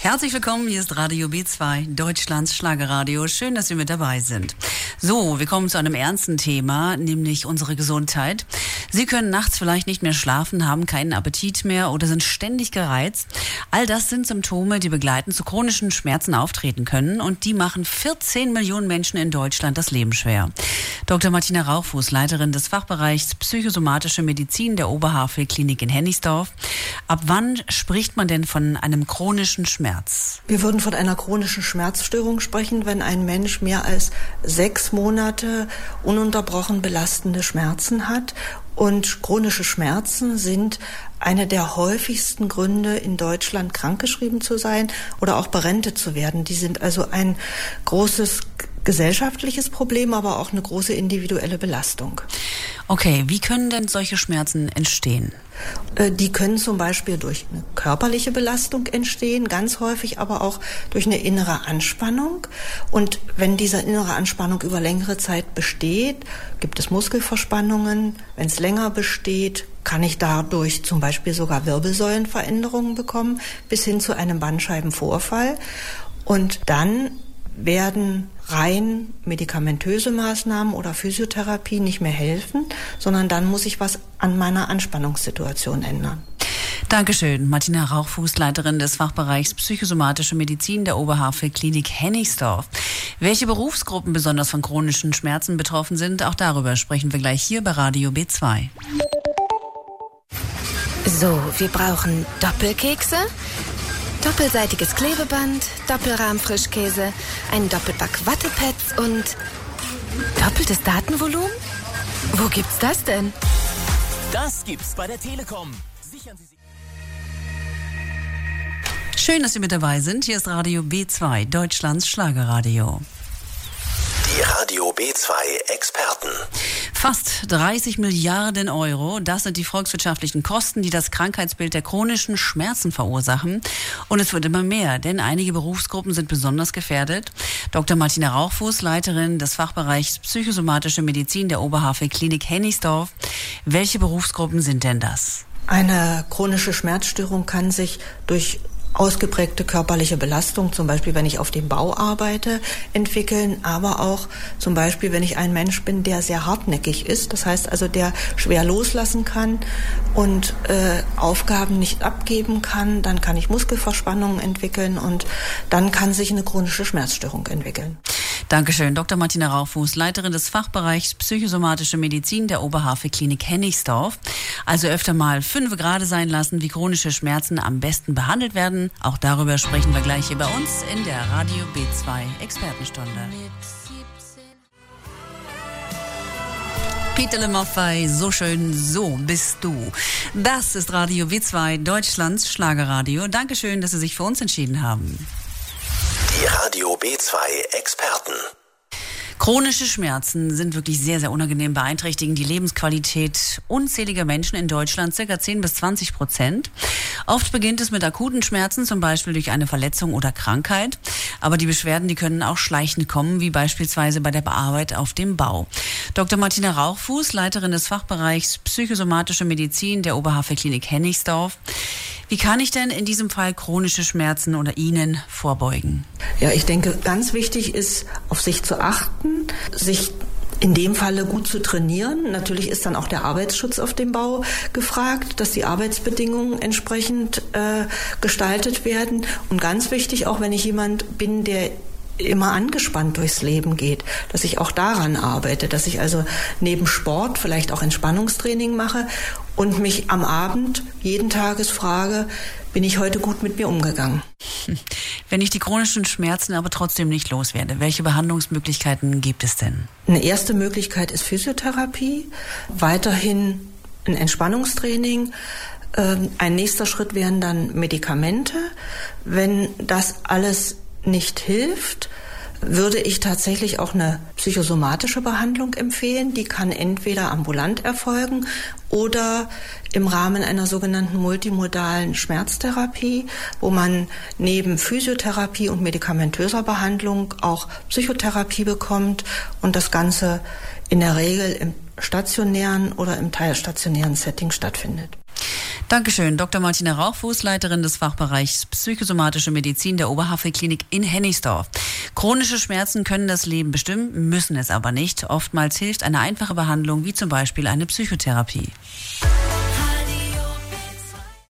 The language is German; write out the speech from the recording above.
Herzlich willkommen, hier ist Radio B2, Deutschlands Schlagerradio. Schön, dass Sie mit dabei sind. So, wir kommen zu einem ernsten Thema, nämlich unsere Gesundheit. Sie können nachts vielleicht nicht mehr schlafen, haben keinen Appetit mehr oder sind ständig gereizt. All das sind Symptome, die begleitend zu chronischen Schmerzen auftreten können und die machen 14 Millionen Menschen in Deutschland das Leben schwer. Dr. Martina Rauchfuß, Leiterin des Fachbereichs Psychosomatische Medizin der Oberhavel-Klinik in Hennigsdorf. Ab wann spricht man denn von einem chronischen Schmerz? Wir würden von einer chronischen Schmerzstörung sprechen, wenn ein Mensch mehr als 6 Monate ununterbrochen belastende Schmerzen hat. Und chronische Schmerzen sind eine der häufigsten Gründe, in Deutschland krankgeschrieben zu sein oder auch berentet zu werden. Die sind also ein großes gesellschaftliches Problem, aber auch eine große individuelle Belastung. Okay, wie können denn solche Schmerzen entstehen? Die können zum Beispiel durch eine körperliche Belastung entstehen, ganz häufig aber auch durch eine innere Anspannung. Und wenn diese innere Anspannung über längere Zeit besteht, gibt es Muskelverspannungen. Wenn es länger besteht, kann ich dadurch zum Beispiel sogar Wirbelsäulenveränderungen bekommen, bis hin zu einem Bandscheibenvorfall. Und dann werden rein medikamentöse Maßnahmen oder Physiotherapie nicht mehr helfen, sondern dann muss ich was an meiner Anspannungssituation ändern. Dankeschön, Martina Rauchfuß, Leiterin des Fachbereichs Psychosomatische Medizin der Oberhavel-Klinik Hennigsdorf. Welche Berufsgruppen besonders von chronischen Schmerzen betroffen sind, auch darüber sprechen wir gleich hier bei Radio B2. So, wir brauchen Doppelkekse, doppelseitiges Klebeband, Doppelrahm-Frischkäse, einen Doppelpack Wattepads und doppeltes Datenvolumen? Wo gibt's das denn? Das gibt's bei der Telekom. Sichern Sie sich. Schön, dass Sie mit dabei sind. Hier ist Radio B2, Deutschlands Schlagerradio. Die Radio B2 Experten. Fast 30 Milliarden Euro, das sind die volkswirtschaftlichen Kosten, die das Krankheitsbild der chronischen Schmerzen verursachen. Und es wird immer mehr, denn einige Berufsgruppen sind besonders gefährdet. Dr. Martina Rauchfuß, Leiterin des Fachbereichs Psychosomatische Medizin der Oberhavel-Klinik Hennigsdorf. Welche Berufsgruppen sind denn das? Eine chronische Schmerzstörung kann sich durch ausgeprägte körperliche Belastung, zum Beispiel wenn ich auf dem Bau arbeite, entwickeln, aber auch zum Beispiel, wenn ich ein Mensch bin, der sehr hartnäckig ist, das heißt also, der schwer loslassen kann und Aufgaben nicht abgeben kann, dann kann ich Muskelverspannungen entwickeln und dann kann sich eine chronische Schmerzstörung entwickeln. Dankeschön, Dr. Martina Rauchfuß, Leiterin des Fachbereichs Psychosomatische Medizin der Oberhavel-Klinik Hennigsdorf. Also öfter mal 5 gerade sein lassen, wie chronische Schmerzen am besten behandelt werden. Auch darüber sprechen wir gleich hier bei uns in der Radio B2 Expertenstunde. Peter Le Maffay, so schön, so bist du. Das ist Radio B2, Deutschlands Schlagerradio. Dankeschön, dass Sie sich für uns entschieden haben. Die Radio B2 Experten. Chronische Schmerzen sind wirklich sehr, sehr unangenehm, beeinträchtigen die Lebensqualität unzähliger Menschen in Deutschland, ca. 10-20%. Oft beginnt es mit akuten Schmerzen, zum Beispiel durch eine Verletzung oder Krankheit. Aber die Beschwerden, die können auch schleichend kommen, wie beispielsweise bei der Arbeit auf dem Bau. Dr. Martina Rauchfuß, Leiterin des Fachbereichs Psychosomatische Medizin der Oberhavel-Klinik Hennigsdorf. Wie kann ich denn in diesem Fall chronische Schmerzen oder Ihnen vorbeugen? Ja, ich denke, ganz wichtig ist, auf sich zu achten, sich in dem Falle gut zu trainieren. Natürlich ist dann auch der Arbeitsschutz auf dem Bau gefragt, dass die Arbeitsbedingungen entsprechend gestaltet werden. Und ganz wichtig, auch wenn ich jemand bin, der immer angespannt durchs Leben geht, dass ich auch daran arbeite, dass ich also neben Sport vielleicht auch Entspannungstraining mache und mich am Abend jeden Tages frage, bin ich heute gut mit mir umgegangen? Wenn ich die chronischen Schmerzen aber trotzdem nicht loswerde, welche Behandlungsmöglichkeiten gibt es denn? Eine erste Möglichkeit ist Physiotherapie, weiterhin ein Entspannungstraining. Ein nächster Schritt wären dann Medikamente. Wenn das alles nicht hilft, würde ich tatsächlich auch eine psychosomatische Behandlung empfehlen. Die kann entweder ambulant erfolgen oder im Rahmen einer sogenannten multimodalen Schmerztherapie, wo man neben Physiotherapie und medikamentöser Behandlung auch Psychotherapie bekommt und das Ganze in der Regel im stationären oder im teilstationären Setting stattfindet. Dankeschön. Dr. Martina Rauchfuß, Leiterin des Fachbereichs Psychosomatische Medizin der Oberhavel-Klinik in Hennigsdorf. Chronische Schmerzen können das Leben bestimmen, müssen es aber nicht. Oftmals hilft eine einfache Behandlung, wie zum Beispiel eine Psychotherapie.